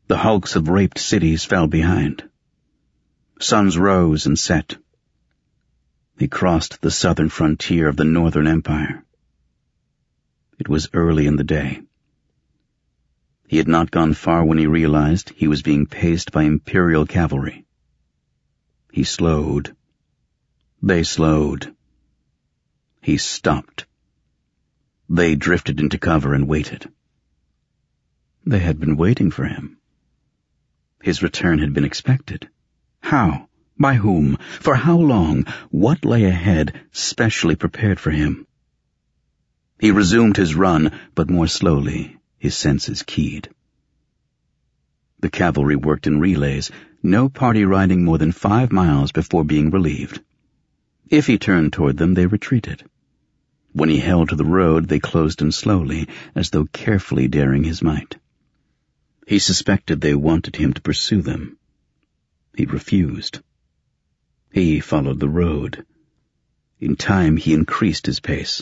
The hulks of raped cities fell behind. Suns rose and set. He crossed the southern frontier of the Northern Empire. It was early in the day. He had not gone far when he realized he was being paced by Imperial cavalry. He slowed. They slowed. He stopped. They drifted into cover and waited. They had been waiting for him. His return had been expected. How? By whom? For how long? What lay ahead, specially prepared for him? He resumed his run, but more slowly, his senses keyed. The cavalry worked in relays, no party riding more than 5 miles before being relieved. If he turned toward them, they retreated. When he held to the road, they closed in slowly, as though carefully daring his might. He suspected they wanted him to pursue them. He refused. He followed the road. In time, he increased his pace.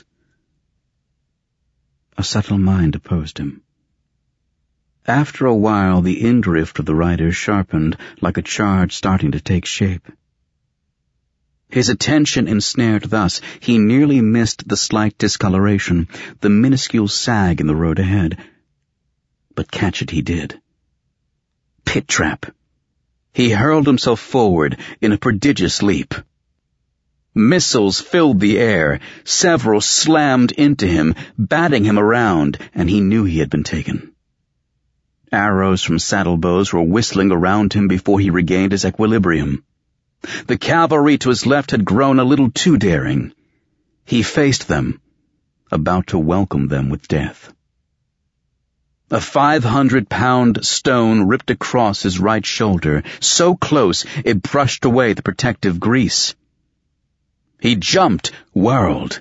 A subtle mind opposed him. After a while, the indrift of the riders sharpened, like a charge starting to take shape. His attention ensnared thus, he nearly missed the slight discoloration, the minuscule sag in the road ahead. But catch it he did. Pit trap. He hurled himself forward in a prodigious leap. Missiles filled the air, several slammed into him, batting him around, and he knew he had been taken. Arrows from saddlebows were whistling around him before he regained his equilibrium. The cavalry to his left had grown a little too daring. He faced them, about to welcome them with death. A 500-pound stone ripped across his right shoulder, so close it brushed away the protective grease. He jumped, whirled.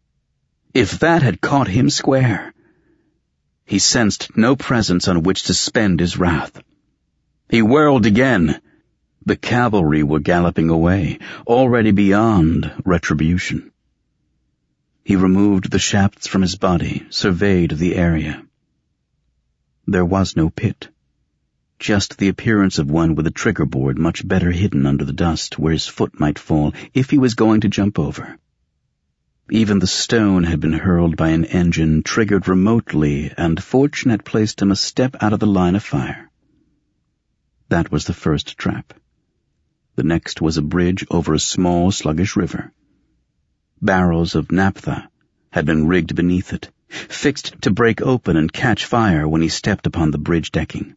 If that had caught him square. He sensed no presence on which to spend his wrath. He whirled again. The cavalry were galloping away, already beyond retribution. He removed the shafts from his body, surveyed the area. There was no pit, just the appearance of one with a trigger board much better hidden under the dust where his foot might fall if he was going to jump over. Even the stone had been hurled by an engine triggered remotely, and fortune had placed him a step out of the line of fire. That was the first trap. The next was a bridge over a small, sluggish river. Barrels of naphtha had been rigged beneath it, fixed to break open and catch fire when he stepped upon the bridge decking.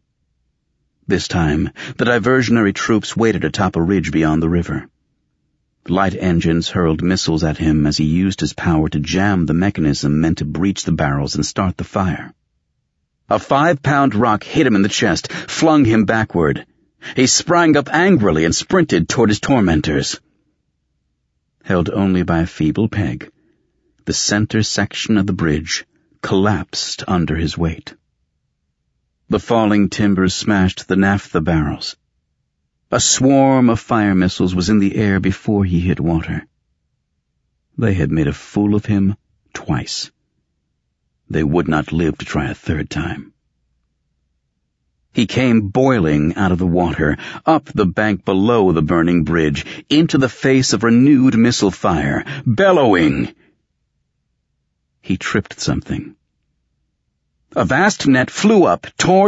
This time, the diversionary troops waited atop a ridge beyond the river. Light engines hurled missiles at him as he used his power to jam the mechanism meant to breach the barrels and start the fire. A 5-pound rock hit him in the chest, flung him backward. He sprang up angrily and sprinted toward his tormentors. Held only by a feeble peg, the center section of the bridge collapsed under his weight. The falling timbers smashed the naphtha barrels. A swarm of fire missiles was in the air before he hit water. They had made a fool of him twice. They would not live to try a third time. He came boiling out of the water, up the bank below the burning bridge, into the face of renewed missile fire, bellowing. He tripped something. A vast net flew up, tore